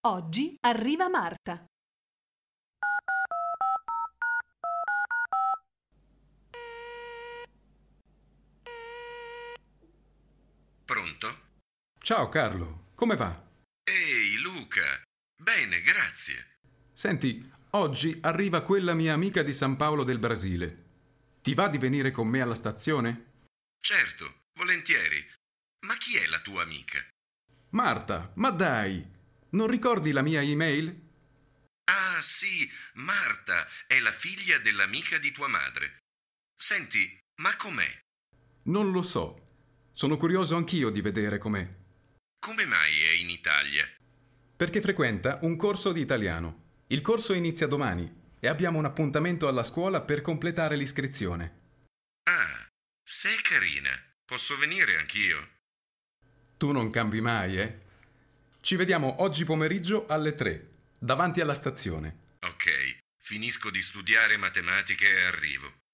Oggi arriva Marta. Pronto? Ciao Carlo, come va? Ehi Luca, bene, grazie. Senti, oggi arriva quella mia amica di San Paolo del Brasile. Ti va di venire con me alla stazione? Certo, volentieri. Ma chi è la tua amica? Marta, ma dai! Non ricordi la mia email? Ah sì, Marta è la figlia dell'amica di tua madre. Senti, ma com'è? Non lo so. Sono curioso anch'io di vedere com'è. Come mai è in Italia? Perché frequenta un corso di italiano. Il corso inizia domani e abbiamo un appuntamento alla scuola per completare l'iscrizione. Ah, sei carina. Posso venire anch'io? Tu non cambi mai, eh? Ci vediamo oggi pomeriggio alle 3, davanti alla stazione. Ok, finisco di studiare matematica e arrivo.